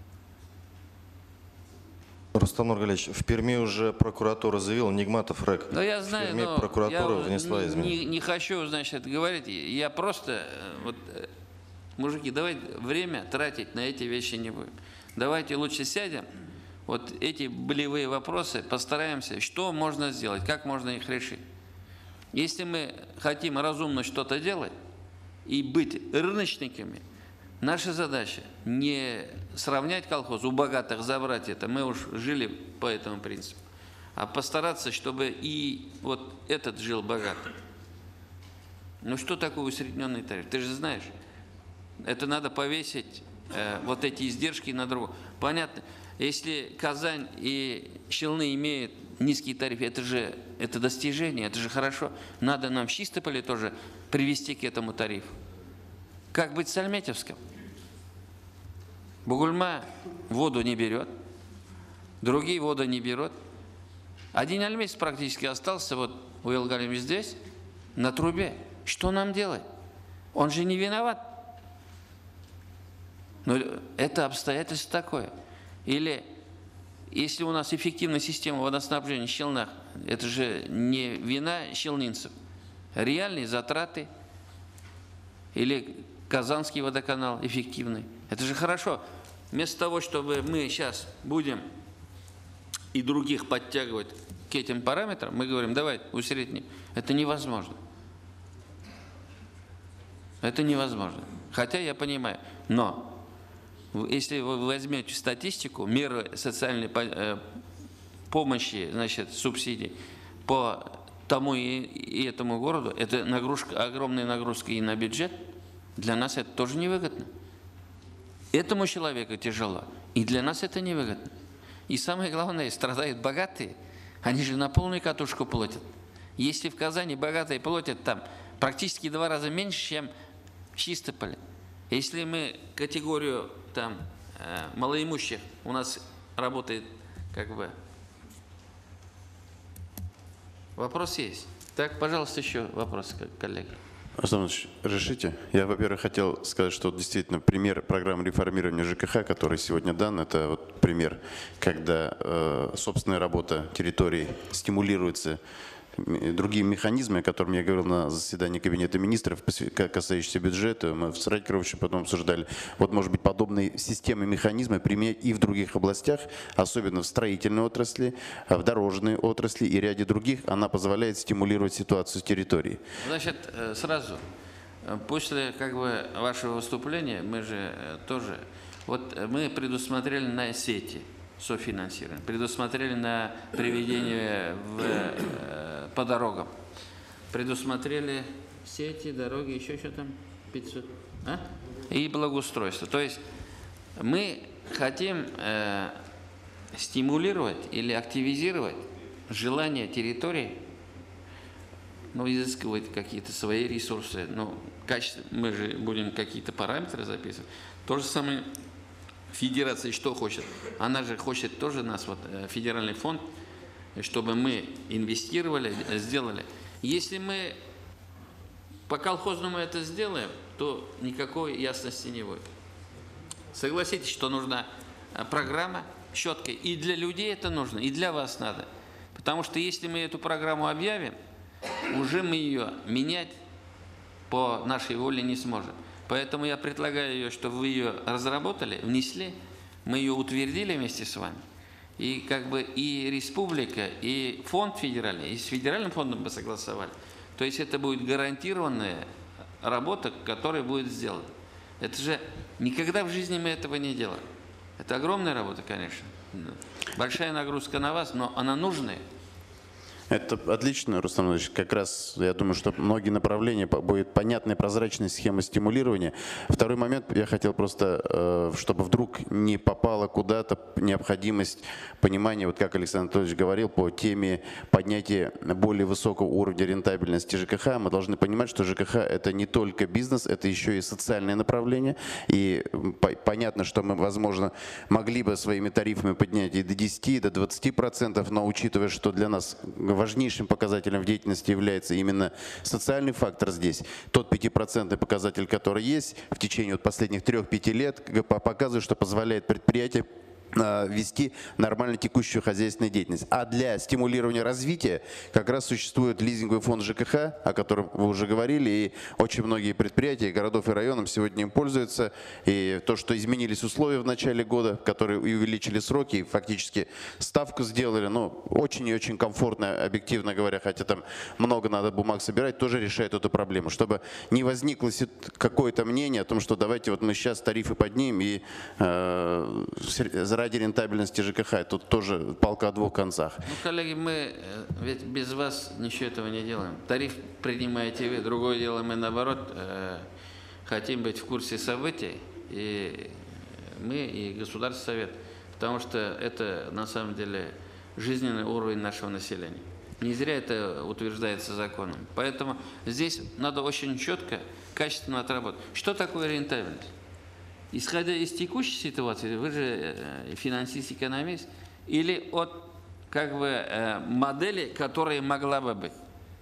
Рустам Нургалевич, в Перми уже прокуратура заявила, Нигматов рэк. Ну, я знаю, в Перми но прокуратура я внесла не, изменения. не, не хочу, значит, говорить. Я просто, вот, мужики, давайте время тратить на эти вещи не будем. Давайте лучше сядем, вот эти болевые вопросы постараемся, что можно сделать, как можно их решить. Если мы хотим разумно что-то делать и быть рыночниками, наша задача не сравнять колхоз, у богатых забрать это, мы уж жили по этому принципу, а постараться, чтобы и вот этот жил богато. Ну что такое усредненный тариф? Ты же знаешь, это надо повесить э, вот эти издержки на другого. Понятно, если Казань и Челны имеют низкий тариф, это же это достижение, это же хорошо. Надо нам в Чистополе тоже привести к этому тарифу. Как быть с Альметьевском? Бугульма воду не берет, другие воду не берут. Один Альметьевск практически остался, вот у Елгалим здесь, на трубе. Что нам делать? Он же не виноват. Но это обстоятельство такое. Или если у нас эффективная система водоснабжения в Челнах, это же не вина челнинцев, реальные затраты. Или Казанский водоканал эффективный. Это же хорошо. Вместо того, чтобы мы сейчас будем и других подтягивать к этим параметрам, мы говорим, давай усредним. Это невозможно. Это невозможно. Хотя я понимаю. Но если вы возьмете статистику, меры социальной помощи, значит, субсидий по тому и этому городу, это нагрузка, огромная нагрузка и на бюджет, для нас это тоже невыгодно. Этому человеку тяжело, и для нас это невыгодно. И самое главное, страдают богатые, они же на полную катушку платят. Если в Казани богатые платят там практически два раза меньше, чем в Чистополе. Если мы категорию там малоимущих, у нас работает как бы... Вопрос есть. Так, пожалуйста, еще вопрос, коллеги. Рустам Иванович, разрешите? Я, во-первых, хотел сказать, что действительно пример программы реформирования ЖКХ, который сегодня дан, это вот пример, когда э, собственная работа территории стимулируется другими механизмами, о которых я говорил на заседании Кабинета министров, касающиеся бюджета, мы в Саратьеве потом обсуждали. Вот, может быть, подобные системы, механизмы применять и в других областях, особенно в строительной отрасли, в дорожной отрасли и ряде других. Она позволяет стимулировать ситуацию с территорией. Значит, сразу, после как бы вашего выступления мы же тоже, вот мы предусмотрели на сети софинансирование, предусмотрели на приведение в, по дорогам, предусмотрели сети, дороги, еще что там, пятьсот, а? И благоустройство. То есть мы хотим э, стимулировать или активизировать желание территории, ну, изыскивать какие-то свои ресурсы, ну, качество, мы же будем какие-то параметры записывать. То же самое федерация что хочет? Она же хочет тоже нас, вот, федеральный фонд, чтобы мы инвестировали, сделали. Если мы по колхозному это сделаем, то никакой ясности не будет. Согласитесь, что нужна программа четкая. И для людей это нужно, и для вас надо. Потому что если мы эту программу объявим, уже мы ее менять по нашей воле не сможем. Поэтому я предлагаю ее, чтобы вы ее разработали, внесли, мы ее утвердили вместе с вами. И как бы и республика, и фонд федеральный, и с федеральным фондом бы согласовали. То есть это будет гарантированная работа, которая будет сделана. Это же никогда в жизни мы этого не делали. Это огромная работа, конечно. Большая нагрузка на вас, но она нужная. Это отлично, Рустам Иванович. Как раз, я думаю, что многие направления, будет понятная прозрачная схема стимулирования. Второй момент, я хотел просто, чтобы вдруг не попала куда-то необходимость понимания, вот как Александр Анатольевич говорил, по теме поднятия более высокого уровня рентабельности ЖКХ. Мы должны понимать, что ЖКХ – это не только бизнес, это еще и социальное направление. И понятно, что мы, возможно, могли бы своими тарифами поднять и до десяти, и до двадцати процентов, но учитывая, что для нас важнейшим показателем в деятельности является именно социальный фактор здесь. Тот пятипроцентный показатель, который есть в течение вот последних трех-пяти лет, показывает, что позволяет предприятию вести нормально текущую хозяйственную деятельность. А для стимулирования развития как раз существует лизинговый фонд ЖКХ, о котором вы уже говорили, и очень многие предприятия городов и районов сегодня им пользуются. И то, что изменились условия в начале года, которые увеличили сроки и фактически ставку сделали, ну, очень и очень комфортно, объективно говоря, хотя там много надо бумаг собирать, тоже решает эту проблему, чтобы не возникло какое-то мнение о том, что давайте вот мы сейчас тарифы поднимем и э, ради рентабельности ЖКХ. Тут тоже палка о двух концах. Ну, коллеги, мы ведь без вас ничего этого не делаем. Тариф принимаете вы. Другое дело, мы наоборот э, хотим быть в курсе событий. И мы, и Государственный совет. Потому что это на самом деле жизненный уровень нашего населения. Не зря это утверждается законом. Поэтому здесь надо очень четко, качественно отработать. Что такое рентабельность? Исходя из текущей ситуации, вы же финансист, экономист, или от как бы модели, которая могла бы быть.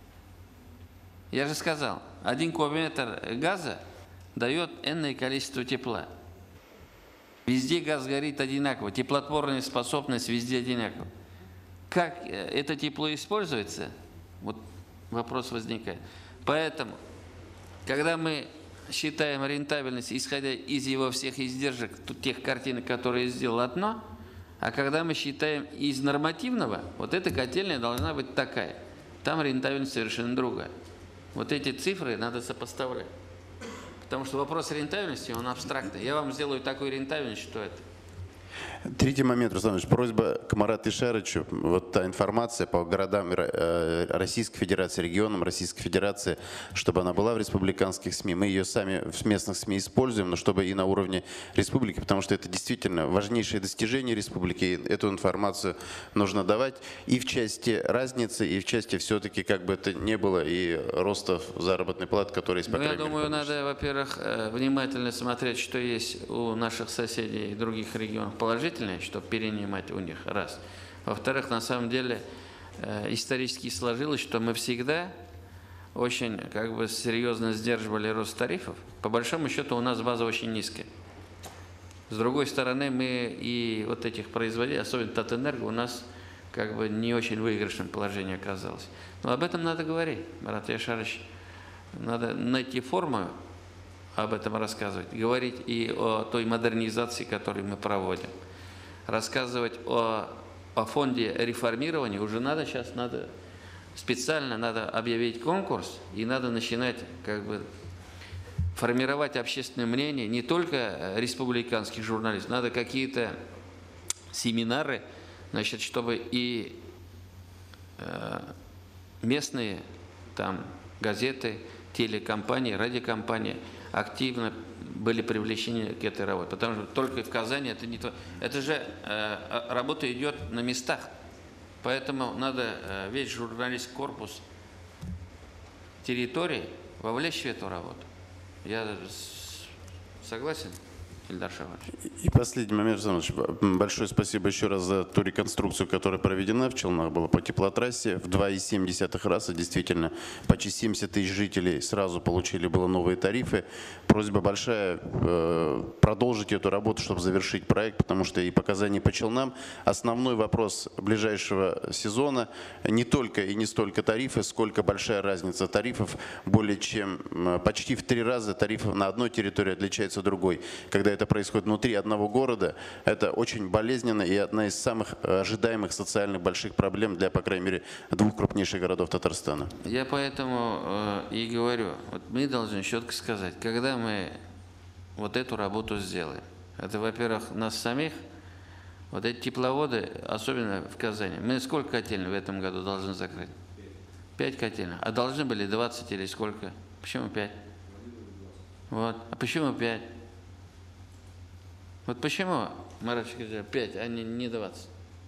Я же сказал, один кубометр газа дает энное количество тепла. Везде газ горит одинаково, теплотворная способность везде одинакова. Как это тепло используется, вот вопрос возникает. Поэтому, когда мы считаем рентабельность, исходя из его всех издержек, тех картинок, которые сделал одно, а когда мы считаем из нормативного, вот эта котельная должна быть такая. Там рентабельность совершенно другая. Вот эти цифры надо сопоставлять. Потому что вопрос рентабельности, он абстрактный. Я вам сделаю такую рентабельность, что это. Третий момент, Руслан Ильич, просьба к Марату Ишаровичу. Вот та информация по городам Российской Федерации, регионам Российской Федерации, чтобы она была в республиканских СМИ. Мы ее сами в местных СМИ используем, но чтобы и на уровне республики, потому что это действительно важнейшее достижение республики. И эту информацию нужно давать и в части разницы, и в части все-таки, как бы это ни было, и роста заработной платы, которые есть по крайней мере. Я думаю, надо, во-первых, внимательно смотреть, что есть у наших соседей и других регионов положительные, чтобы перенимать у них, раз. Во-вторых, на самом деле э, исторически сложилось, что мы всегда очень как бы серьезно сдерживали рост тарифов. По большому счету у нас база очень низкая. С другой стороны, мы и вот этих производителей, особенно Татэнерго, у нас как бы не очень выигрышном положении оказалось. Но об этом надо говорить, Марат Ишарович. Надо найти форму, об этом рассказывать, говорить и о той модернизации, которую мы проводим. Рассказывать о, о фонде реформирования уже надо, сейчас надо, специально надо объявить конкурс, и надо начинать как бы формировать общественное мнение не только республиканских журналистов, надо какие-то семинары, значит, чтобы и э, местные там газеты, телекомпании, радиокомпании активно были привлечены к этой работе. Потому что только в Казани это не то. Это же э, работа идет на местах. Поэтому надо э, весь журналистский корпус территории вовлечь в эту работу. Я согласен, Ильдар Шаварович. И последний момент, Александр Ильич. Большое спасибо еще раз за ту реконструкцию, которая проведена в Челнах, была по теплотрассе в два и семь десятых раза. Действительно, почти семьдесят тысяч жителей сразу получили было новые тарифы. Просьба большая э, продолжить эту работу, чтобы завершить проект, потому что и по Казани, и по Челнам основной вопрос ближайшего сезона не только и не столько тарифы, сколько большая разница тарифов. Более чем э, почти в три раза тарифы на одной территории отличаются от другой. Когда это происходит внутри одного города, это очень болезненно и одна из самых ожидаемых социальных больших проблем для, по крайней мере, двух крупнейших городов Татарстана. Я поэтому э, и говорю, вот мы должны четко сказать, когда мы вот эту работу сделаем. Это, во-первых, нас самих, вот эти тепловоды, особенно в Казани, мы сколько котельных в этом году должны закрыть? Пять котельных. А должны были двадцать или сколько? Почему пять? Вот. А почему пять? Вот почему, Марат Шакирджанович, пять, а не, не двадцать?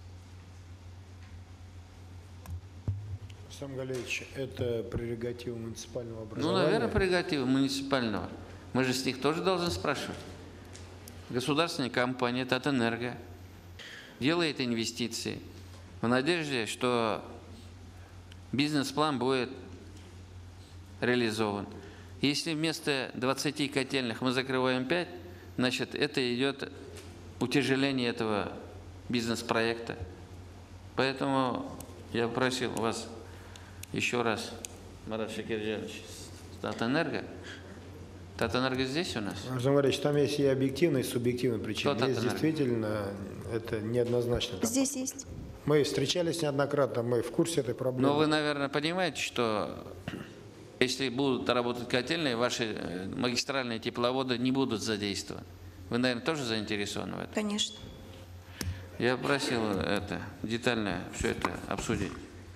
Рустам Галеевич, это прерогатива муниципального Ну, образования? наверное, прерогатива муниципального. Мы же с них тоже должны спрашивать. Государственная компания Татэнерго делает инвестиции в надежде, что бизнес-план будет реализован. Если вместо двадцати котельных мы закрываем пять, значит, это идет утяжеление этого бизнес-проекта. Поэтому я просил вас еще раз, Марат Шакирджанович, Татэнерго. Татэнерго здесь у нас? Рустам Галеевич, там есть и объективные, и субъективные причины. Кто Есть Татэнерго? действительно, это неоднозначно. Там. Здесь есть. Мы встречались неоднократно, мы в курсе этой проблемы. Но вы, наверное, понимаете, что если будут работать котельные, ваши магистральные тепловоды не будут задействованы. Вы, наверное, тоже заинтересованы в этом? Конечно. Я просил это детально все это обсудить.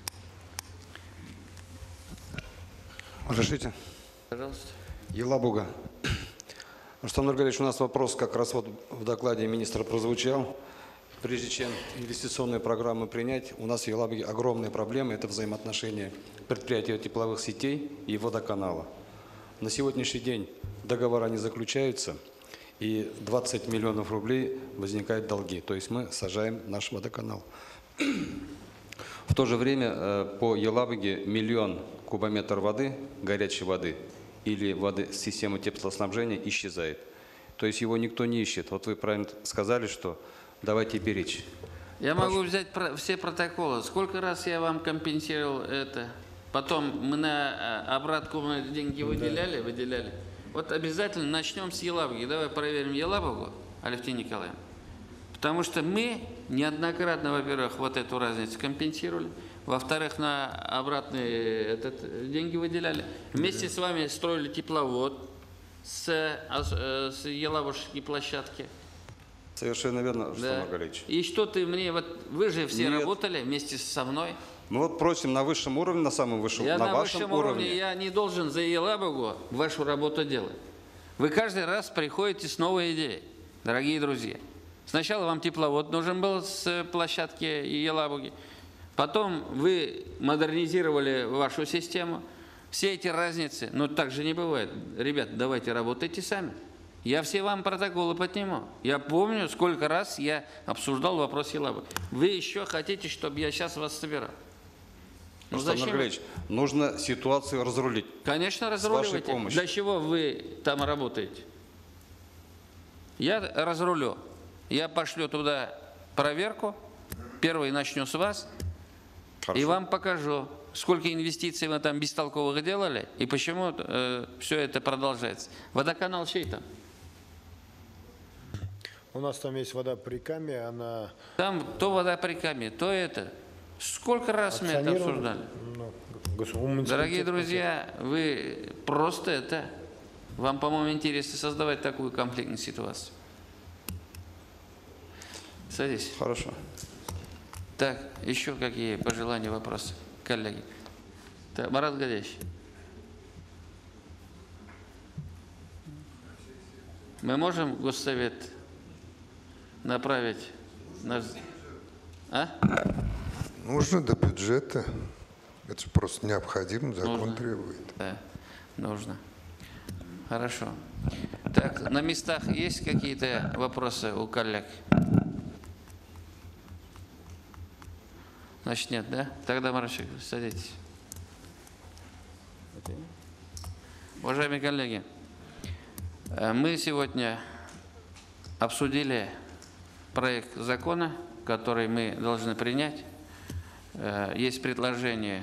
Разрешите? Пожалуйста. Елабуга. Рустам Нургалевич, у нас вопрос как раз вот в докладе министра прозвучал. Прежде чем инвестиционные программы принять, у нас в Елабуге огромные проблемы. Это взаимоотношения предприятия тепловых сетей и водоканала. На сегодняшний день договора не заключаются, и двадцать миллионов рублей возникают долги. То есть мы сажаем наш водоканал. В то же время по Елабуге миллион кубометр воды, горячей воды или воды с системы теплоснабжения исчезает. То есть его никто не ищет. Вот вы правильно сказали, что давайте беречь. Я Прошу. могу взять про все протоколы. Сколько раз я вам компенсировал это? Потом мы на обратку мы деньги выделяли, да. выделяли. Вот обязательно начнем с Елабуги. Давай проверим Елабугу, Алевтина Николаевна. Потому что мы неоднократно, во-первых, вот эту разницу компенсировали, во-вторых, на обратные этот, деньги выделяли. Вместе с вами строили тепловод с, с Елабужской площадки. Совершенно верно, Рустам да. Нургалевич. И что ты мне, вот вы же все Нет. работали вместе со мной. Мы вот просим на высшем уровне, на самом высшем, Я на, на вашем высшем уровне. уровне, я не должен за Елабугу вашу работу делать. Вы каждый раз приходите с новой идеей, дорогие друзья. Сначала вам тепловод нужен был с площадки Елабуги, потом вы модернизировали вашу систему. Все эти разницы, но так же не бывает. Ребята, давайте работайте сами. Я все вам протоколы подниму. Я помню, сколько раз я обсуждал вопрос Елабуги. Вы еще хотите, чтобы я сейчас вас собирал? Ну, Рустам зачем? Нургалевич, нужно ситуацию разрулить. Конечно, С разруливайте. вашей помощью. Для чего вы там работаете? Я разрулю. Я пошлю туда проверку. Первый начну с вас. Хорошо. И вам покажу, сколько инвестиций вы там бестолковых делали и почему э, все это продолжается. Водоканал чей там? У нас там есть вода при Каме, она... Там то вода при Каме, то это. Сколько раз мы это обсуждали? Ну, Дорогие друзья, вы просто это Вам, по-моему, интересно создавать такую конфликтную ситуацию. Садись. Хорошо. Так, еще какие пожелания, вопросы, коллеги? Так, Марат Гадеевич. Мы можем в Госсовет направить наш... А? Нужно до бюджета. Это же просто необходимо, закон Нужно. требует. Да, нужно. Хорошо. Так, на местах есть какие-то вопросы у коллег? Значит, нет, да? Тогда, Марашек, садитесь. Уважаемые коллеги, мы сегодня обсудили проект закона, который мы должны принять. Есть предложение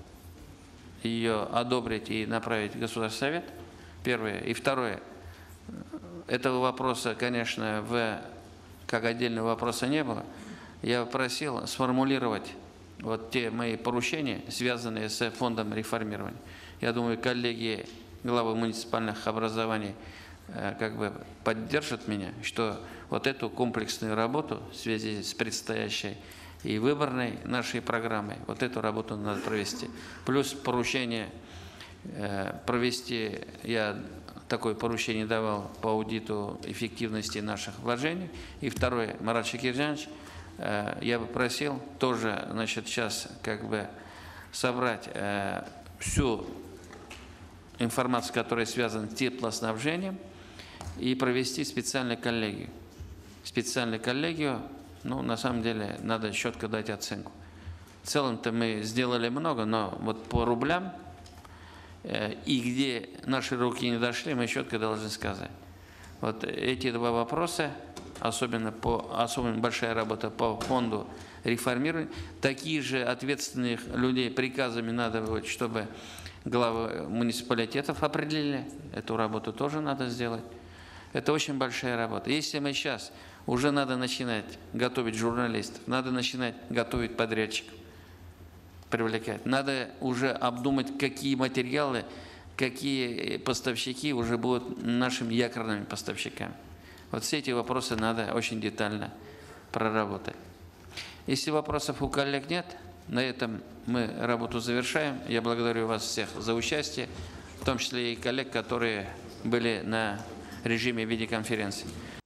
ее одобрить и направить в Государственный совет. Первое. И второе. Этого вопроса, конечно, в, как отдельного вопроса не было. Я просил сформулировать вот те мои поручения, связанные с фондом реформирования. Я думаю, коллеги, главы муниципальных образований, как бы поддержат меня, что вот эту комплексную работу в связи с предстоящей и выборной нашей программой, вот эту работу надо провести. Плюс поручение провести, я такое поручение давал по аудиту эффективности наших вложений. И второе, Марат Шакиржанович, я бы просил тоже, значит, сейчас как бы собрать всю информацию, которая связана с теплоснабжением, и провести специальную коллегию. Специальную коллегию, ну, на самом деле, надо четко дать оценку. В целом-то мы сделали много, но вот по рублям, э, и где наши руки не дошли, мы четко должны сказать. Вот эти два вопроса, особенно, по, особенно большая работа по фонду реформирования, такие же ответственных людей приказами надо будет, чтобы главы муниципалитетов определили, эту работу тоже надо сделать. Это очень большая работа. Если мы сейчас уже надо начинать готовить журналистов, надо начинать готовить подрядчиков, привлекать, надо уже обдумать, какие материалы, какие поставщики уже будут нашими якорными поставщиками. Вот все эти вопросы надо очень детально проработать. Если вопросов у коллег нет, на этом мы работу завершаем. Я благодарю вас всех за участие, в том числе и коллег, которые были на режиме видеоконференции.